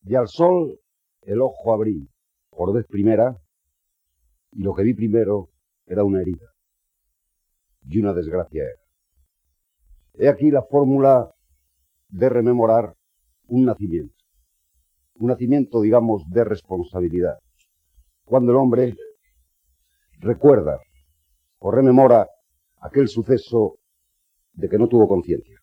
Y al sol el ojo abrí por vez primera, y lo que vi primero era una herida, y una desgracia era. He aquí la fórmula de rememorar un nacimiento, digamos, de responsabilidad, cuando el hombre recuerda o rememora aquel suceso de que no tuvo conciencia.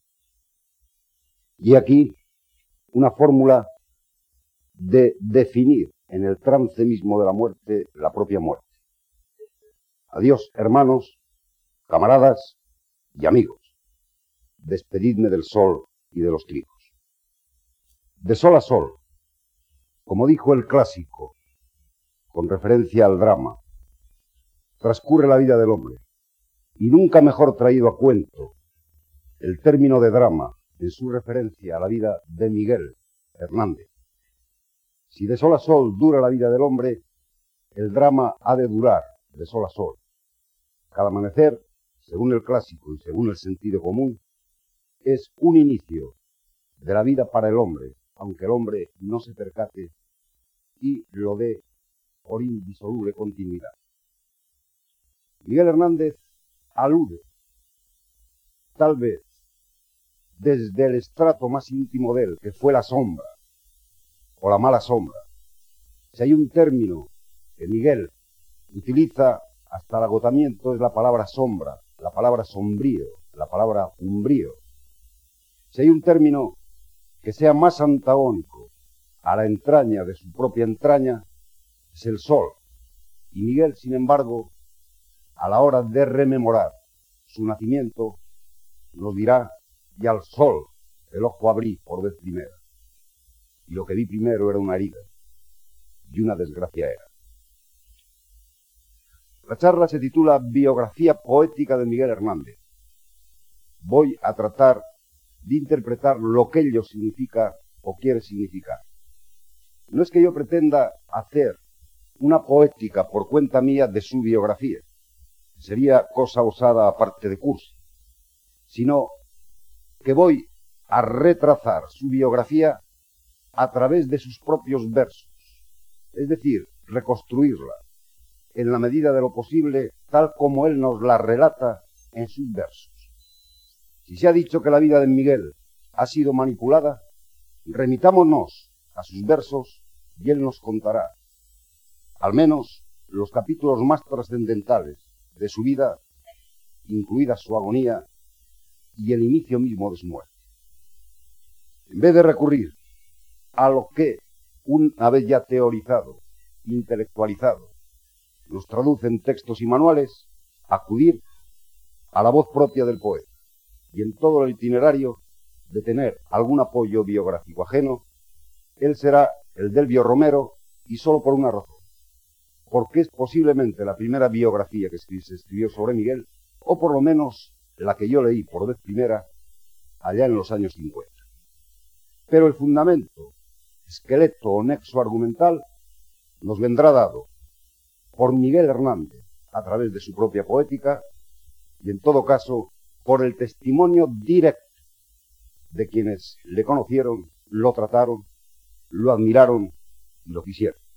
Y aquí una fórmula de definir en el trance mismo de la muerte la propia muerte. Adiós, hermanos, camaradas y amigos. Despedidme del sol y de los trigos. De sol a sol, como dijo el clásico, con referencia al drama, transcurre la vida del hombre, y nunca mejor traído a cuento el término de drama en su referencia a la vida de Miguel Hernández. Si de sol a sol dura la vida del hombre, el drama ha de durar de sol a sol. Cada amanecer, según el clásico y según el sentido común, es un inicio de la vida para el hombre, aunque el hombre no se percate y lo dé por indisoluble continuidad. Miguel Hernández alude, tal vez desde el estrato más íntimo de él, que fue la sombra, o la mala sombra. Si hay un término que Miguel utiliza hasta el agotamiento, es la palabra sombra, la palabra sombrío, la palabra umbrío. Si hay un término que sea más antagónico a la entraña de su propia entraña, es el sol. Y Miguel, sin embargo, a la hora de rememorar su nacimiento, nos dirá: y al sol el ojo abrí por vez primera, y lo que vi primero era una herida, y una desgracia era. La charla se titula Biografía poética de Miguel Hernández. Voy a tratar de interpretar lo que ello significa o quiere significar. No es que yo pretenda hacer una poética por cuenta mía de su biografía, sería cosa osada aparte de cursi, sino que voy a retrazar su biografía a través de sus propios versos, es decir, reconstruirla en la medida de lo posible tal como él nos la relata en sus versos. Si se ha dicho que la vida de Miguel ha sido manipulada, remitámonos a sus versos y él nos contará, al menos, los capítulos más trascendentales de su vida, incluida su agonía y el inicio mismo de su muerte. En vez de recurrir a lo que, una vez ya teorizado, intelectualizado, nos traduce en textos y manuales, acudir a la voz propia del poeta, y en todo el itinerario de tener algún apoyo biográfico ajeno, él será el d'Elvio Romero, y solo por una razón, porque es posiblemente la primera biografía que se escribió sobre Miguel, o por lo menos la que yo leí por vez primera allá en los años 50. Pero el fundamento, esqueleto o nexo argumental nos vendrá dado por Miguel Hernández a través de su propia poética y, en todo caso, por el testimonio directo de quienes le conocieron, lo trataron, lo admiraron y lo quisieron.